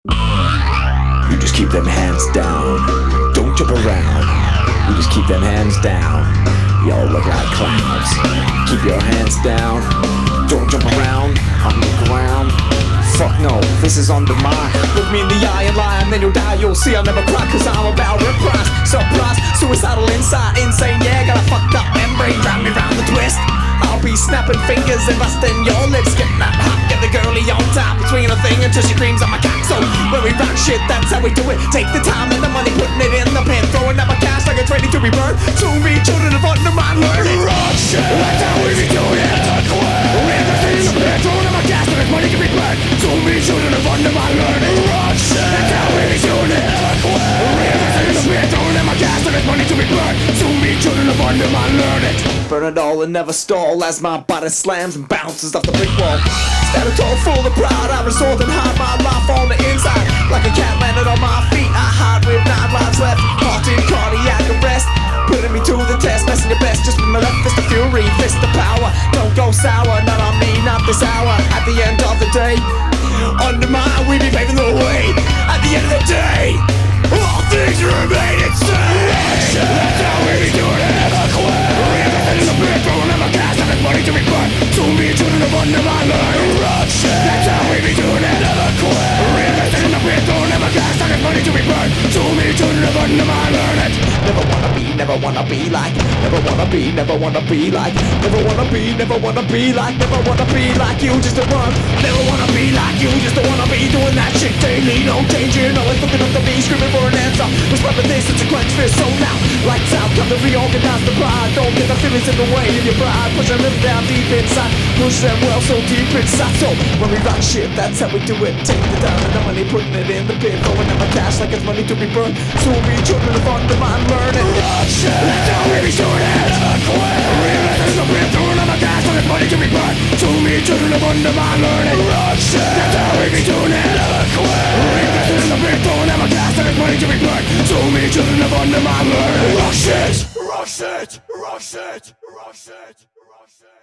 You just keep them hands down. Don't jump around. You just keep them hands down. Y'all look like clowns. Keep your hands down. Don't jump around on the ground. Fuck no, this is under mine. Look me in the eye and lie, and then you'll die. You'll see I'll never cry, cause I'm about reprise. Surprise, suicidal inside, insane, yeah. Got a fucked up membrane, drive me round the twist. I'll be snapping fingers and busting your lips. Getting that hot, get the girlie on top, between a thing until she screams on my cock. So when we rock shit, that's how we do it. Take the time and the money, putting it in the pen, throwing up my cash like it's ready to be burned. Soon be children of undermine learning. Rock shit, that's how we be doing it. Everything in the pen, throwing up my cash like it's money to be burned. Soon be children of undermine learning. Rock shit, that's how we be doing it. Everything in the pen, throwing up my cash like it's money to be burned. Soon be children of undermine learning. Burn it all and never stall as my body slams and bounces off the brick wall. Standing tall, full of pride, I resort and hide my life on the inside. Like a cat landed on my feet, I hide with 9 lives left. Heart in cardiac arrest, putting me to the test. Messing your best, just with my left fist of fury, fist of power. Don't go sour, not on me, not this hour. At the end of the day, under mine we be paving the way. At the end of the day, all things remain the same. That's how we be doing it. Everything in the big throwing in my gas, and it's money to be burned. Soon be children of undermine learning. That's how we be doing it. Everything in the big throwing in my gas, and it's money to be burned. Soon be children of undermine learning. Never wanna be, never wanna be like. Never wanna be, never wanna be like. Never wanna be, never wanna be like. Never wanna be like you, just a run. Never wanna be like you, just don't wanna be doing that shit daily. No changing, always looking up to me, screaming for an answer. Whisper this, it's a clenched fist. So now, lights out, time to reorganize the pride. Don't get the feelings in the way of your pride. Push them down deep inside. Push them well so deep inside. So when we rock shit, that's how we do it. Take the time and the money, putting it in the pit, throwing in my cash like it's money to be burned. So we children of undermine learning. Rock shit, that's how we be doing it. Everything in the pit, throwing in my cash like it's money to be burned. So we children of undermine learning. Rock shit, that's how we be doing it. Everything in the pit, throwing in my cash like it's money to be burned. So we children of undermine learning. Rock shit, rock shit, rock shit, rock shit.